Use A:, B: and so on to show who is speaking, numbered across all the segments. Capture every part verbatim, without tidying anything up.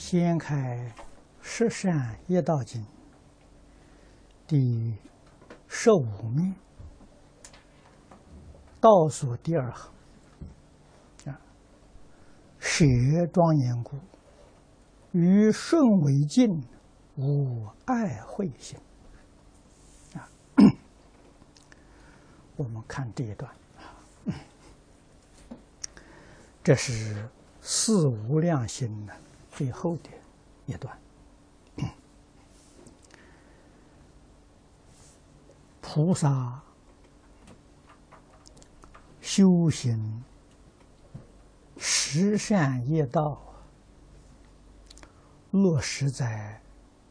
A: 掀开《十善业道经》第十五面倒数第二行啊，舍庄严故，于顺为境，无爱慧心啊。我们看这一段，这是四无量心的最后的一段。菩萨修行十善业道，落实在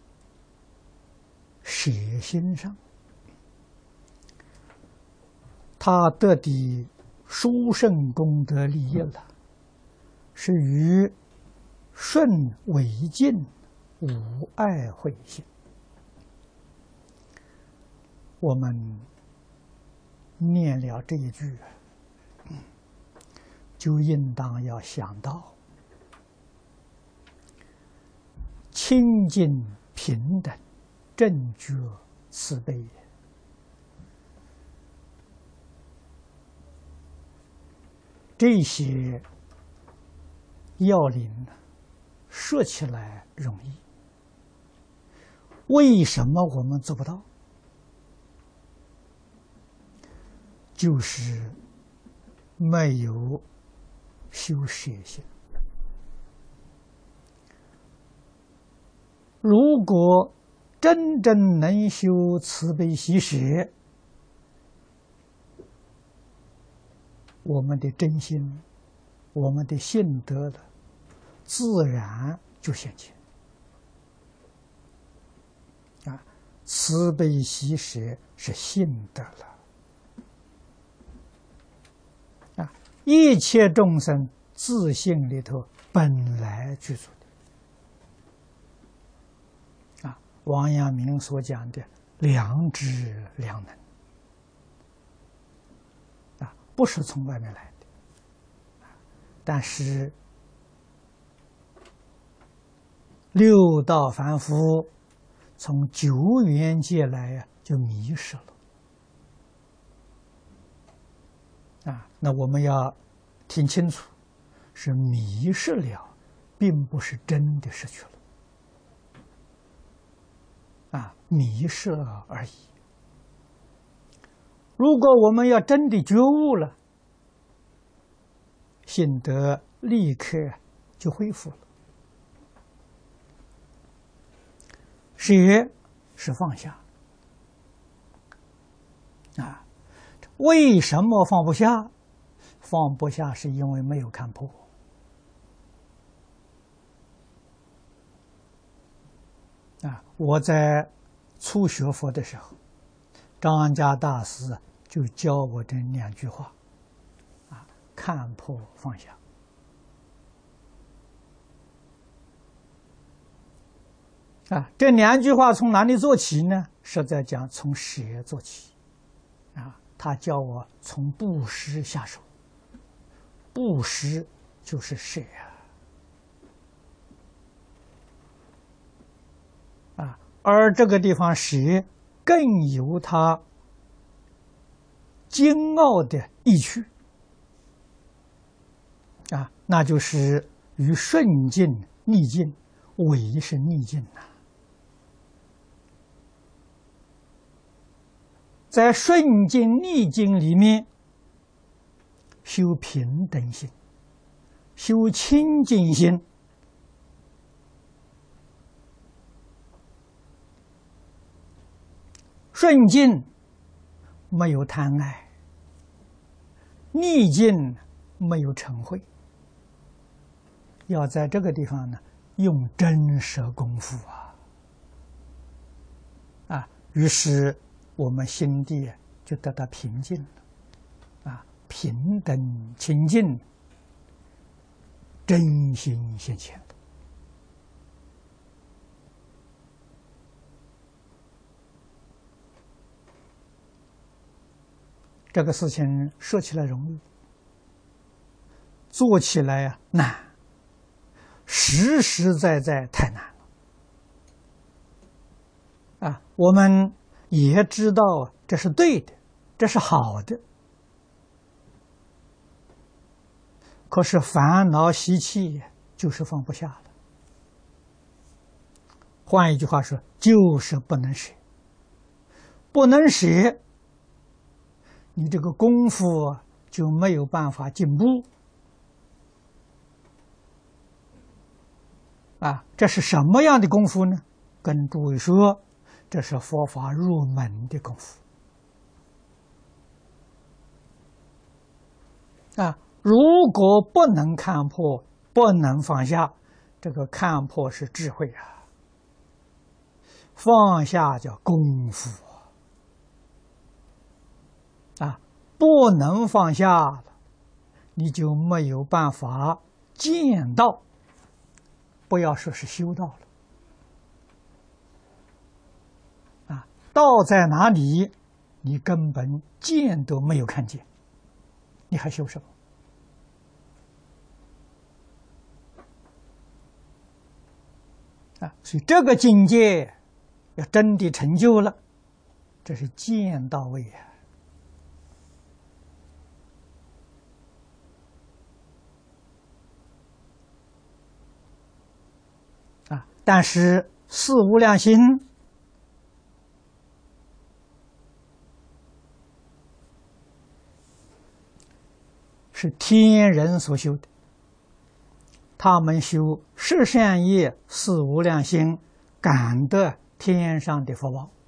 A: 舍心上，他得的殊胜功德利益了，是于顺为境，无爱慧心。我们念了这一句，就应当要想到清净平等、正觉慈悲。这些要领说起来容易，为什么我们做不到？就是没有修舍心。如果真正能修慈悲喜舍，我们的真心，我们的信德的，自然就现前啊！慈悲喜舍是信德了。一切众生自性里头本来具足的啊，王阳明所讲的良知良能啊，不是从外面来的，但是六道凡夫从九缘界来呀、啊，就迷失了。啊，那我们要听清楚，是迷失了，并不是真的失去了。啊，迷失了而已。如果我们要真的觉悟了，心得立刻就恢复了。舍是放下。啊。为什么放不下？放不下是因为没有看破。啊，我在初学佛的时候，张家大师就教我这两句话：啊，看破放下。啊，这两句话从哪里做起呢？是在讲从舍做起。啊。他叫我从布施下手，布施就是舍啊，啊，而这个地方舍更有它精奥的意趣啊，那就是与顺境逆境，为是逆境呐、啊。在顺境逆境里面修平等心，修清净心，顺境没有贪爱，逆境没有嗔恚，要在这个地方呢用真实功夫啊啊，于是我们心地就得到平静了，啊，平等清净，真心现前的。这个事情说起来容易，做起来啊难。 实实在在太难了啊！我们也知道这是对的，这是好的，可是烦恼习气就是放不下了。换一句话说，就是不能舍，不能舍，你这个功夫就没有办法进步啊！这是什么样的功夫呢？跟诸位说，这是佛法入门的功夫啊！如果不能看破，不能放下，这个看破是智慧啊，放下叫功夫啊！不能放下了，你就没有办法见到，不要说是修道了啊！道在哪里？你根本见都没有看见，你还修什么？啊，所以这个境界要真的成就了，这是见到位啊！啊，但是四无量心是天人所修的。他们修十善业、四无量心，感得天上的福报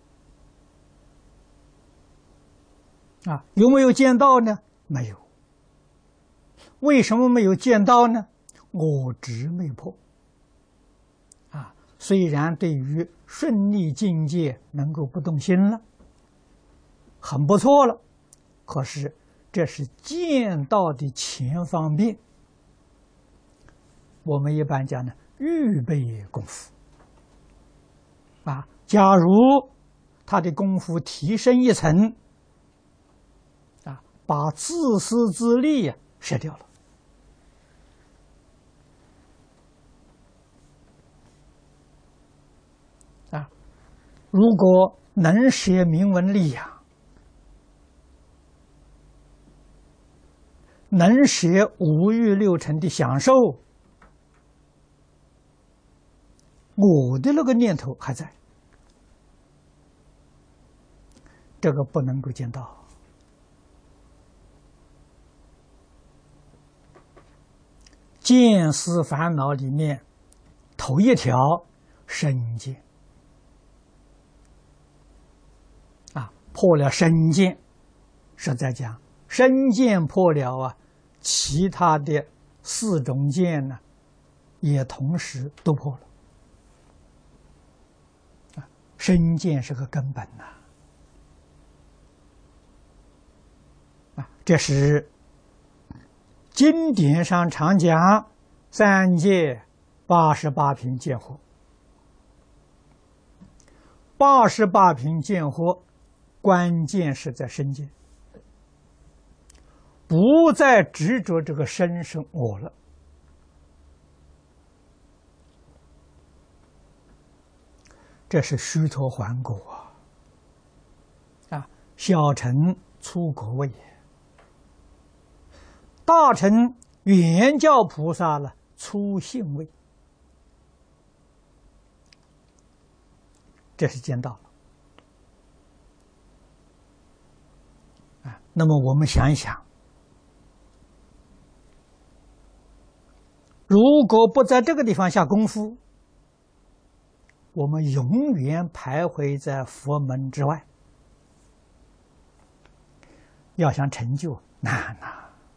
A: 啊！有没有见到呢？没有。为什么没有见到呢？我执没破啊！虽然对于顺利境界能够不动心了，很不错了，可是这是见到的前方便。我们一般讲呢，预备功夫啊。假如他的功夫提升一层啊，把自私自利呀舍掉了啊。如果能舍名闻利养，能舍五欲六尘的享受，我的那个念头还在，这个不能够见到。见思烦恼里面头一条身见啊，破了身见，实在讲身见破了啊，其他的四种见呢也同时都破了。身见是个根本呐、啊，这是经典上常讲三界八十八品见惑，八十八品见惑，关键是在身见，不再执着这个身是我了。这是须陀洹果啊，啊，小乘出果位，大乘圆教菩萨了出性位，这是见到了啊。那么我们想一想，如果不在这个地方下功夫，我们永远徘徊在佛门之外，要想成就难呐！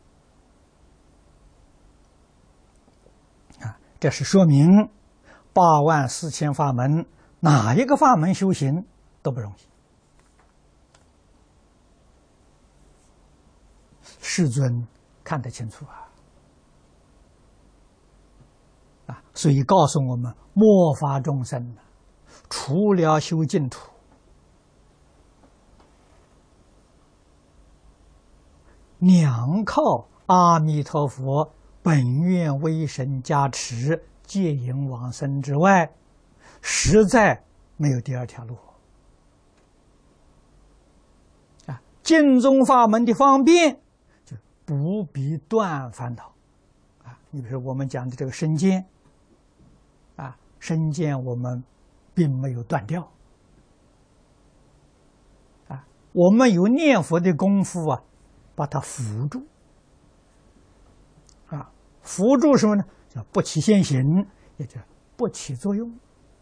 A: 啊，这是说明八万四千法门，哪一个法门修行都不容易。世尊看得清楚啊！啊，所以告诉我们，末法众生呢，除了修净土，两靠阿弥陀佛本愿威神加持， 戒淫往生之外，实在没有第二条路。啊，净宗法门的方便，就不必断烦恼。啊，你比如说我们讲的这个身见，啊，身见我们并没有断掉。啊，我们有念佛的功夫啊，把它扶住。啊，扶住什么呢？叫不起现行，也叫不起作用。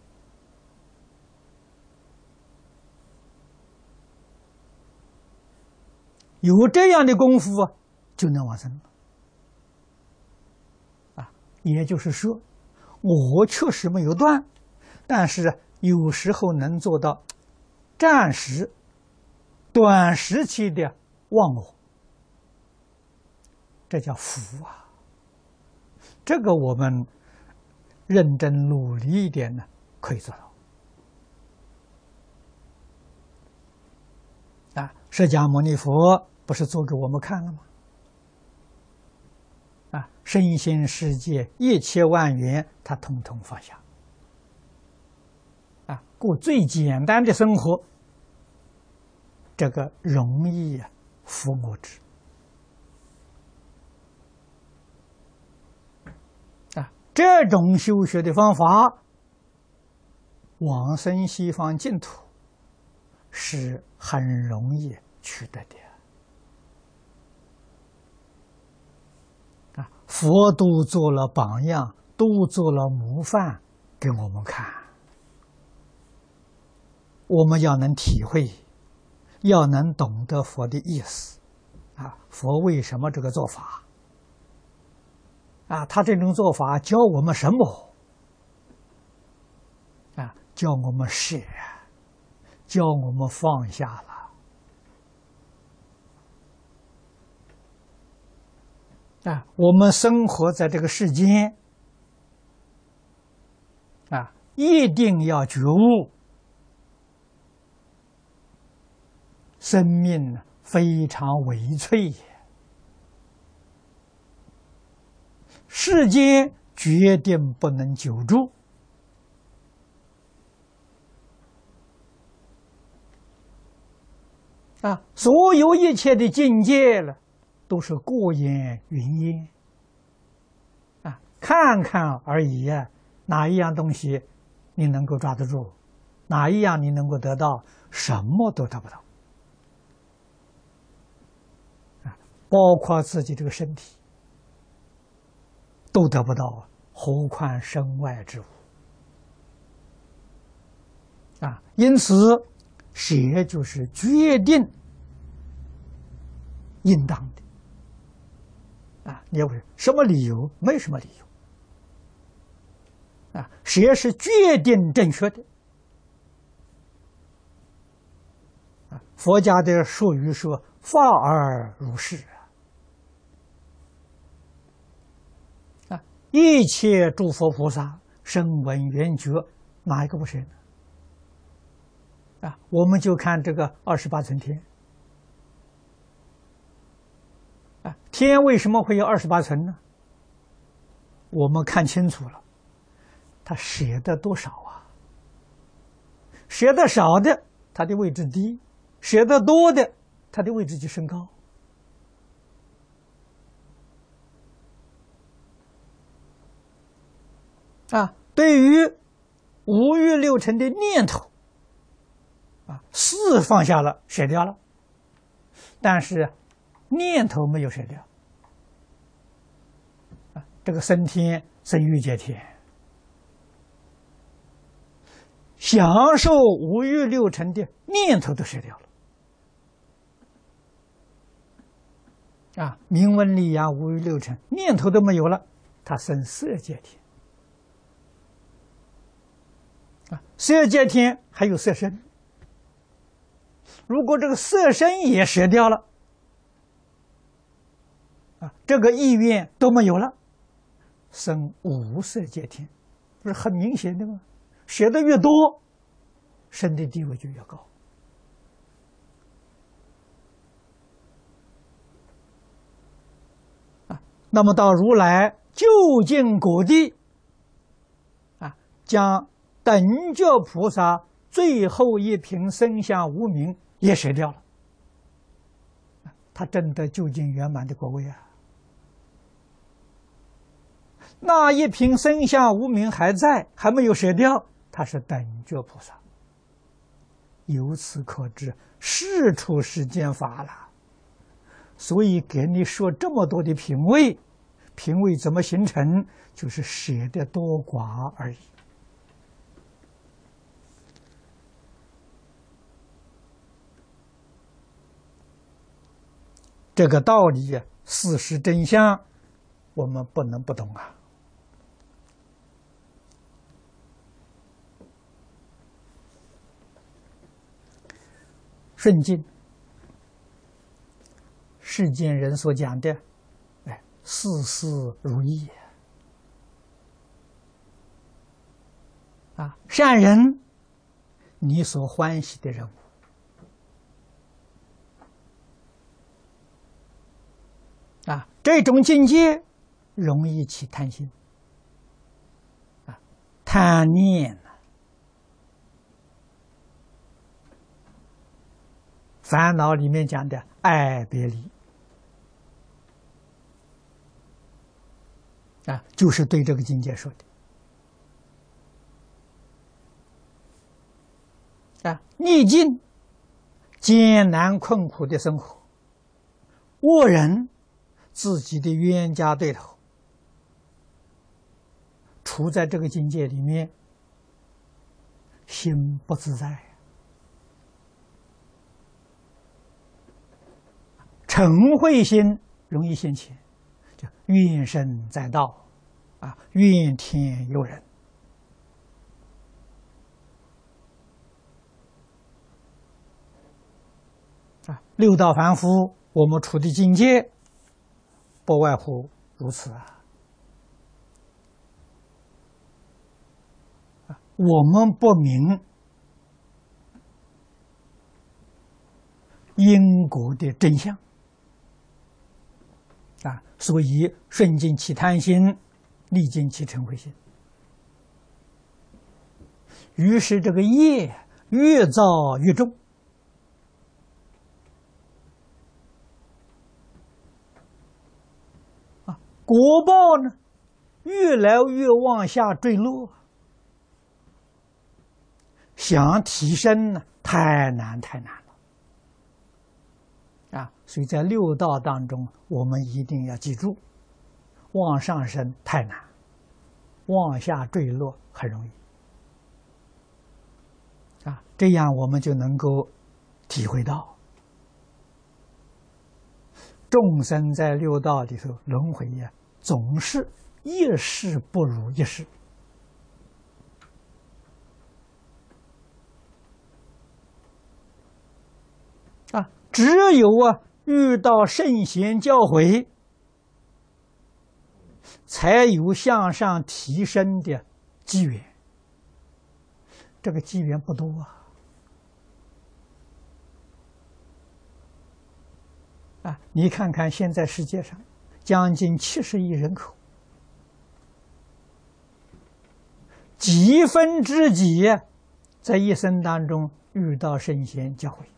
A: 有这样的功夫啊，就能往生了。啊，也就是说，我确实没有断，但是有时候能做到暂时、短时期的忘我，这叫福啊。这个我们认真努力一点呢，可以做到。啊，释迦牟尼佛不是做给我们看了吗？啊，身心世界一切万缘，他统统放下。啊，过最简单的生活，这个容易啊，服我之。啊，这种修学的方法，往生西方净土是很容易取得的。啊，佛都做了榜样，都做了模范给我们看。我们要能体会，要能懂得佛的意思。啊，佛为什么这个做法？啊，他这种做法教我们什么？啊，教我们舍，教我们放下了。啊，我们生活在这个世间，啊，一定要觉悟，生命非常微脆也。世间决定不能久住。啊，所有一切的境界了，都是过眼云烟。啊，看看而已啊，哪一样东西你能够抓得住？哪一样你能够得到？什么都得不到。啊，包括自己这个身体。都得不到，何况身外之物啊！因此，舍就是决定应当的啊！你要问什么理由？没什么理由啊！舍是决定正确的啊！佛家的术语说“法而如是”。一切诸佛菩萨声闻缘觉，哪一个不是呢？啊，我们就看这个二十八层天。啊，天为什么会有二十八层呢？我们看清楚了，它舍得多少啊？舍得少的，它的位置低；舍得多的，它的位置就升高。啊，对于五欲六尘的念头，啊，事放下了，舍掉了，但是念头没有舍掉。啊，这个升天升欲界天，享受五欲六尘的念头都舍掉了。啊，名闻利养五欲六尘念头都没有了，他升色界天。色界天还有色身，如果这个色身也舍掉了，啊，这个意愿都没有了，生无色界天，不是很明显的吗？舍得越多，生的地位就越高。啊，那么到如来究竟果地， 将等觉菩萨最后一品生相无明也舍掉了，他真的究竟圆满的果位啊！那一品生相无明还在，还没有舍掉，他是等觉菩萨。由此可知，事出世间法了。所以给你说这么多的品位，品位怎么形成，就是舍的多寡而已。这个道理，事实真相，我们不能不懂啊。顺境，世间人所讲的，哎，事事如意啊，善人，你所欢喜的人物。啊，这种境界容易起贪心，啊，贪念呢，烦恼里面讲的爱别离，啊，就是对这个境界说的。啊，逆境、艰难困苦的生活，恶人。自己的冤家对头，处在这个境界里面，心不自在，嗔恚心容易现前，就怨声载道，啊，怨天尤人，啊，六道凡夫，我们处的境界。不外乎如此啊！我们不明因果的真相啊，所以顺境起贪心，逆境起嗔恚心，于是这个业越造越重。果报呢，越来越往下坠落，想提升呢，太难太难了啊！所以在六道当中，我们一定要记住，往上升太难，往下坠落很容易啊！这样我们就能够体会到，众生在六道里头轮回呀。总是一事不如一事啊！只有啊遇到圣贤教诲，才有向上提升的机缘。这个机缘不多啊！啊，你看看现在世界上。将近七十亿人口，几分之几在一生当中遇到圣贤教诲。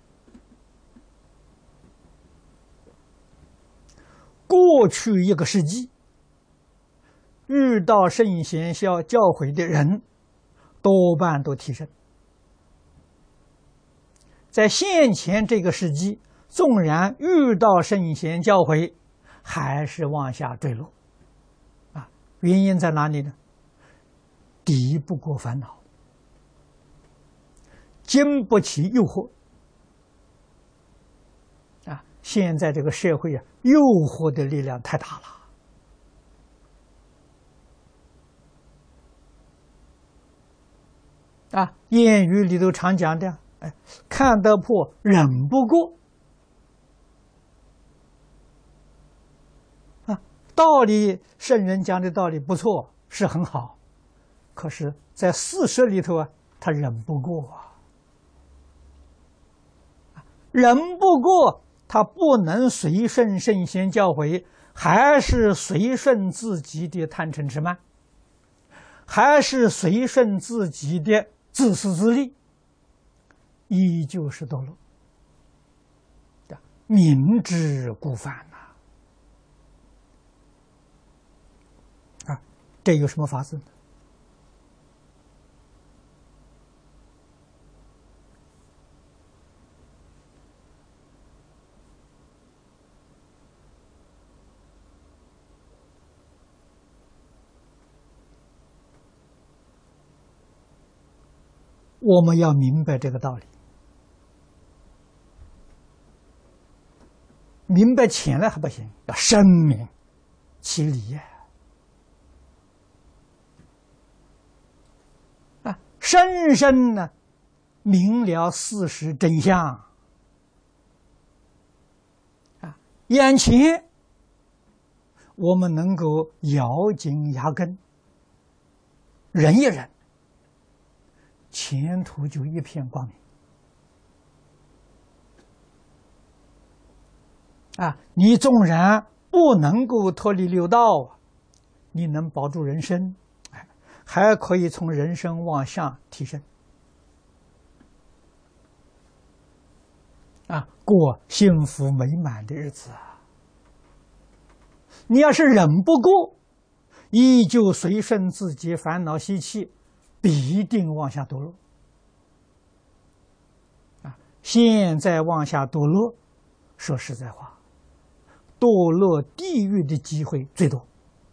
A: 过去一个世纪，遇到圣贤教教诲的人，多半都提升。在现前这个世纪，纵然遇到圣贤教诲，还是往下坠落，啊，原因在哪里呢？抵不过烦恼，经不起诱惑，啊，现在这个社会啊，诱惑的力量太大了，啊，谚语里头常讲的，哎，看得破，忍不过。道理，圣人讲的道理不错，是很好，可是，在事实里头啊，他忍不过啊，忍不过，他不能随顺圣贤教诲，还是随顺自己的贪嗔痴慢， 还是随顺自己的自私自利，依旧是堕落。明知故犯呐！啊，这有什么法子呢？我们要明白这个道理，明白浅了还不行，要深明其理呀！啊，深深呢明了事实真相啊，眼前我们能够咬紧牙根，忍一忍，前途就一片光明。啊，你纵然不能够脱离六道，你能保住人身，哎，还可以从人生往下提升，啊，过幸福美满的日子啊！你要是忍不过，依旧随顺自己烦恼习气，必定往下堕落。啊，现在往下堕落，说实在话，堕落地狱的机会最多。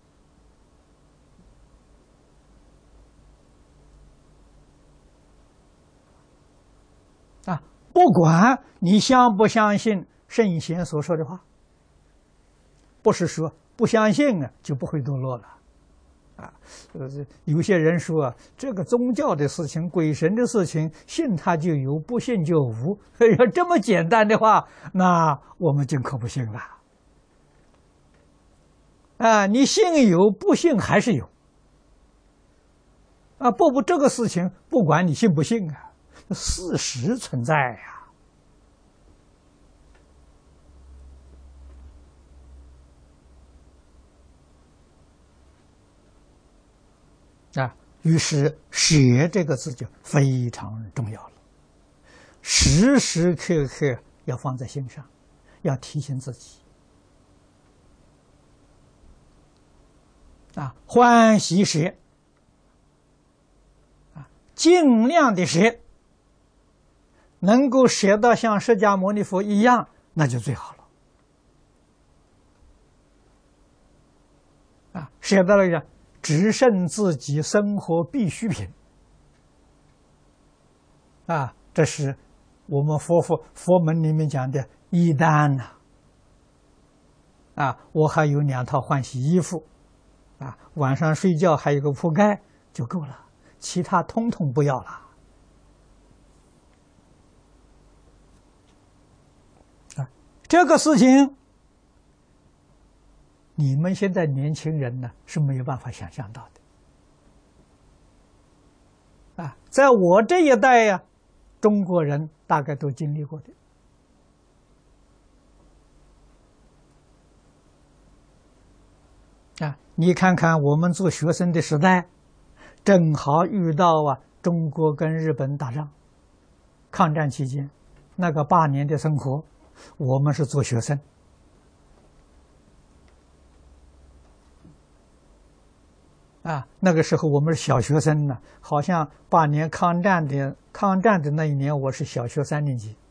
A: 啊，不管你相不相信圣贤所说的话，不是说不相信啊就不会堕落了。啊，呃，有些人说啊，这个宗教的事情、鬼神的事情，信他就有，不信就无。要这么简单的话，那我们就可不信了。啊，你信有，不信还是有。啊，不不，这个事情不管你信不信啊，事实存在呀。啊，于是“舍”这个字就非常重要了，时时刻刻要放在心上，要提醒自己。啊，欢喜舍，啊，尽量的舍，能够舍到像释迦牟尼佛一样，那就最好了。啊，舍到了一个只剩自己生活必需品。啊，这是我们佛佛佛门里面讲的衣单呐。啊，我还有两套换洗衣服。啊，晚上睡觉还有个铺盖就够了，其他通通不要了。啊，这个事情，你们现在年轻人呢是没有办法想象到的。啊，在我这一代呀，中国人大概都经历过的。啊，你看看我们做学生的时代，正好遇到啊中国跟日本打仗，抗战期间，那个八年的生活，我们是做学生。啊，那个时候我们是小学生呢，好像八年抗战的抗战的那一年，我是小学三年级。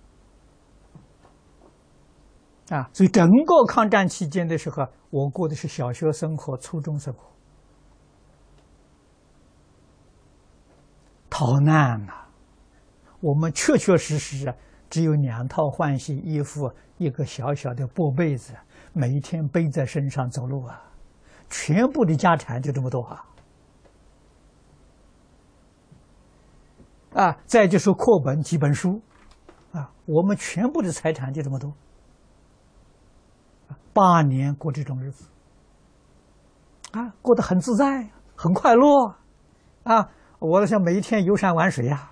A: 啊，所以整个抗战期间的时候，我过的是小学生活、初中生活，逃难呐、啊！我们确确实实啊，只有两套换洗衣服，一个小小的薄被子，每一天背在身上走路啊，全部的家产就这么多啊！啊，再就是课本几本书，啊，我们全部的财产就这么多。八年过这种日子，啊，过得很自在，很快乐，啊，我想每一天游山玩水呀、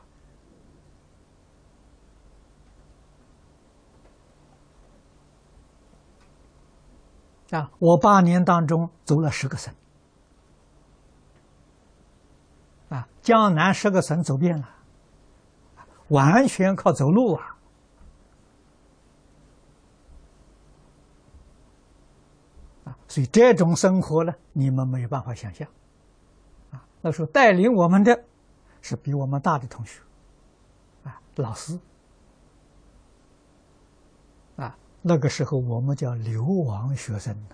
A: 啊，啊，我八年当中走了十个省， 啊，江南十个省走遍了，完全靠走路啊！啊，所以这种生活呢，你们没有办法想象。啊，那时候带领我们的是比我们大的同学，啊，老师。啊，那个时候我们叫流亡学生呢。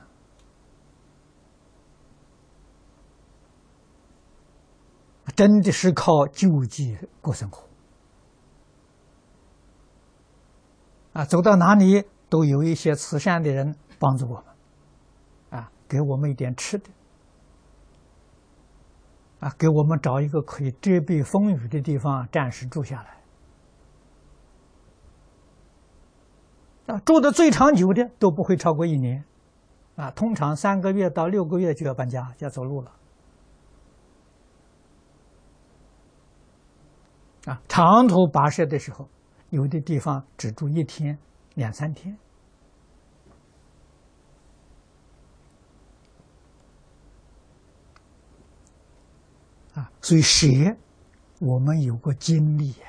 A: 真的是靠救济过生活啊！走到哪里都有一些慈善的人帮助我们，啊，给我们一点吃的，啊，给我们找一个可以遮蔽风雨的地方暂时住下来。啊，住的最长久的都不会超过一年，啊，通常三个月到六个月就要搬家，就要走路了。啊，长途跋涉的时候，有的地方只住一天、两三天。啊，所以蛇，我们有过经历，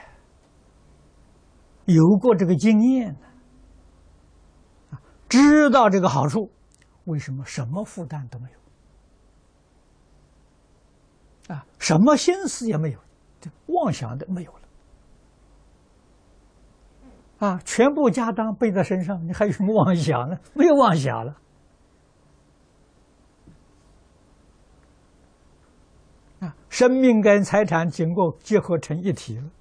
A: 有过这个经验呢，啊，知道这个好处，为什么什么负担都没有？啊，什么心思也没有。妄想的没有了，啊，全部家当背在身上，你还有什么妄想呢？没有妄想了，啊，生命跟财产经过结合成一体了，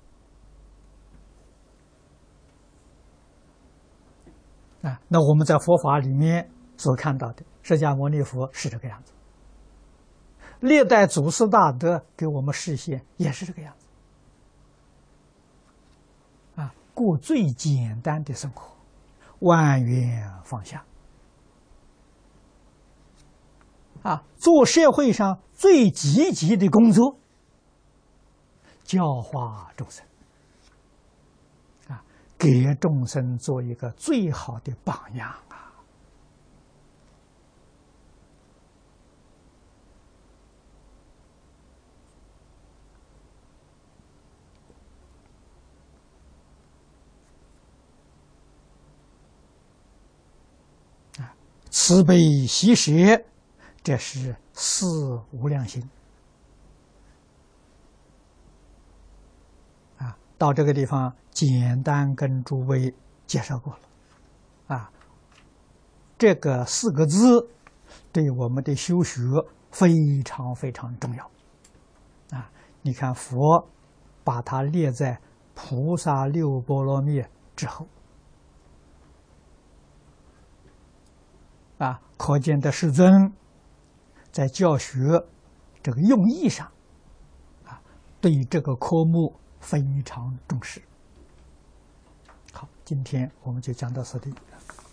A: 啊，那我们在佛法里面所看到的释迦牟尼佛是这个样子，历代祖师大德给我们示现也是这个样子。啊，过最简单的生活，万缘放下。啊，做社会上最积极的工作，教化众生。啊，给众生做一个最好的榜样啊！慈悲喜舍，这是四无量心。啊，到这个地方简单跟诸位介绍过了。啊，这个四个字对我们的修学非常非常重要。啊，你看佛把它列在菩萨六波罗蜜之后。啊，可见的世尊在教学这个用意上，啊，对这个科目非常重视。好，今天我们就讲到此地。